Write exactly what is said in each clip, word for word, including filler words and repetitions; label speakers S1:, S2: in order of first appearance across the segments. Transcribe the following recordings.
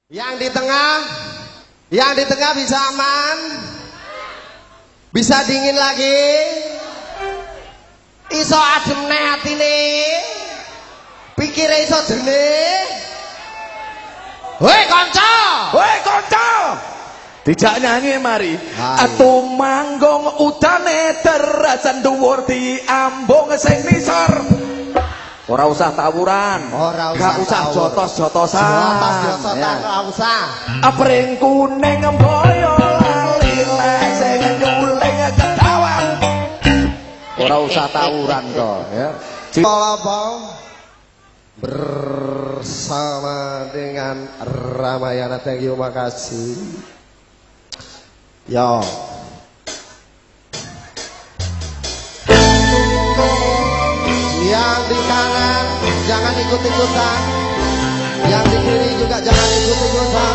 S1: Yang di tengah, yang di tengah bisa aman, bisa dingin lagi, iso adem nih hati nih, pikir iso jernih. Woi konco,
S2: woi konco, dijak nyanyi mari. Atu manggung udane derajan dhuwur diambung sing nisor. Ora usah tawuran, ora usah, usah jotos-jotosan,
S1: jotos-jotosan, ya. Ora usah.
S2: Apring kuning boyo lali sing nyuling kedawan. Ora usah tawuran kok, ya.
S1: Apa bersama dengan Ramayana, thank you, makasih. Yo. Yang di kanan jangan ikut-ikutan, yang di kiri juga jangan ikut-ikutan.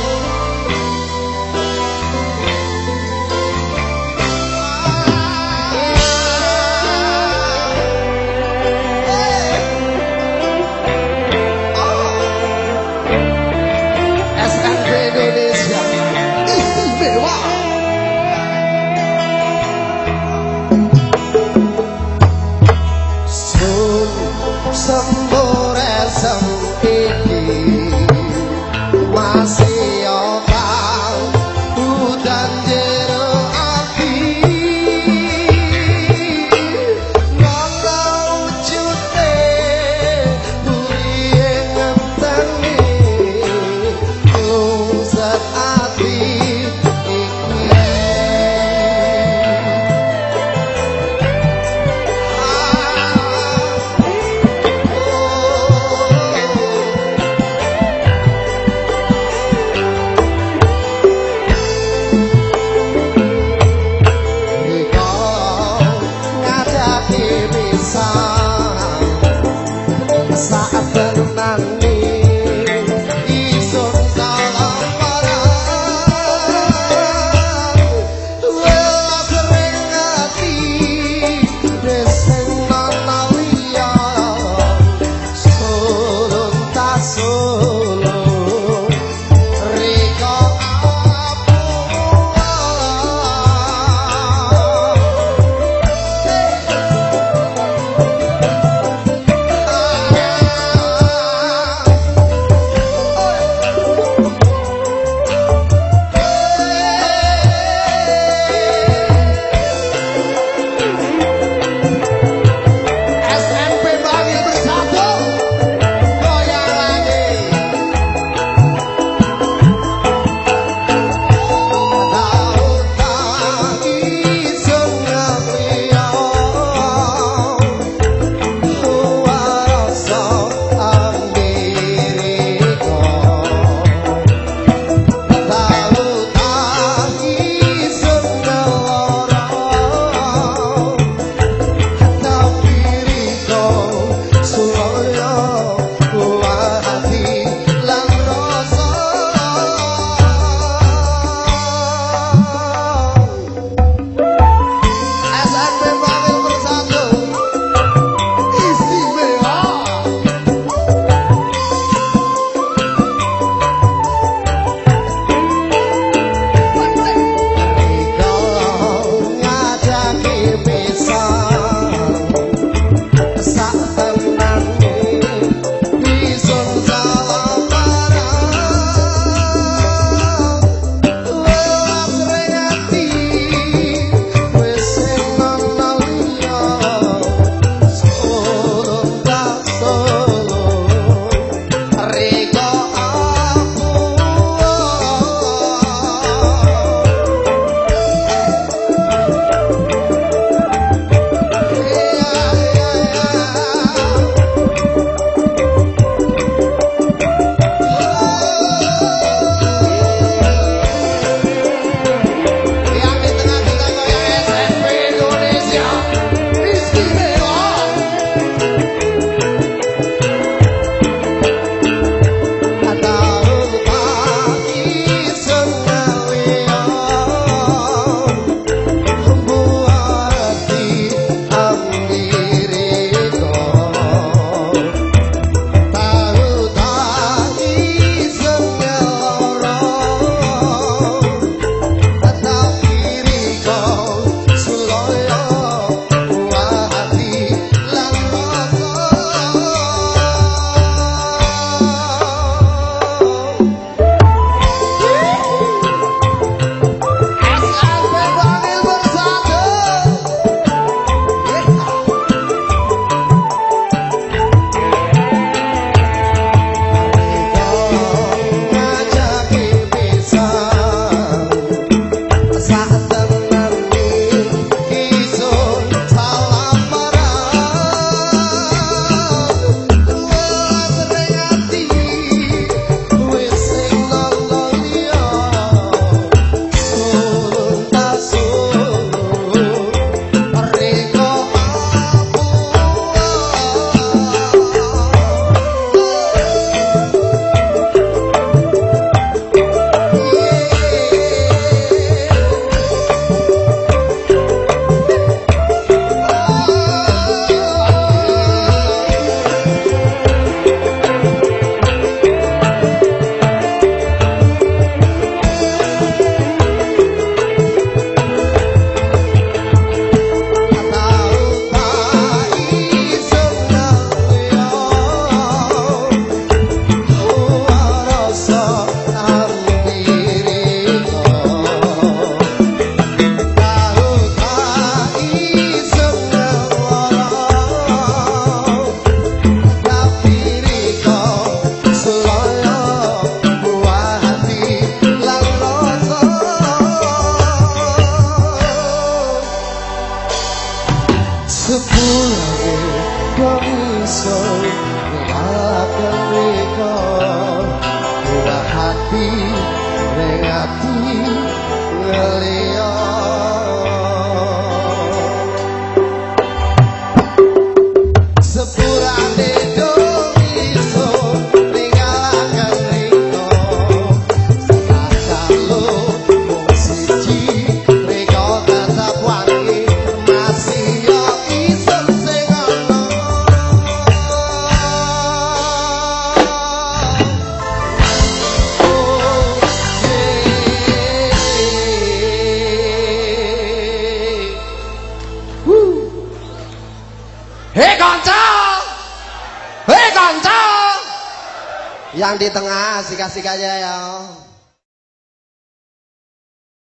S1: S N B Indonesia istimewa. Sembore sempiti masih otak Yang di tengah sikat-sikatnya ya.